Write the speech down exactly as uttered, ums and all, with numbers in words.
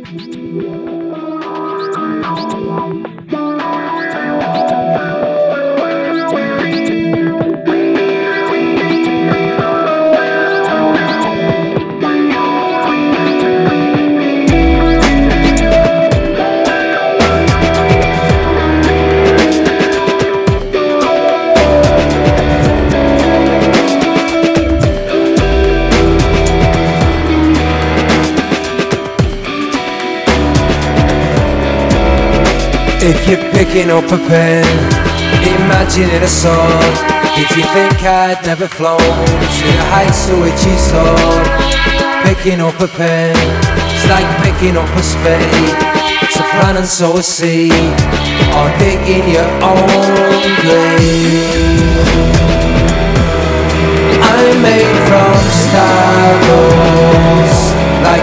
If you're picking up a pen, imagining a song, did you think I'd never flown to the heights to which you soared? Picking up a pen, it's like picking up a spade. It's a plan and sow a seed, or digging your own grave. I'm made from stardust,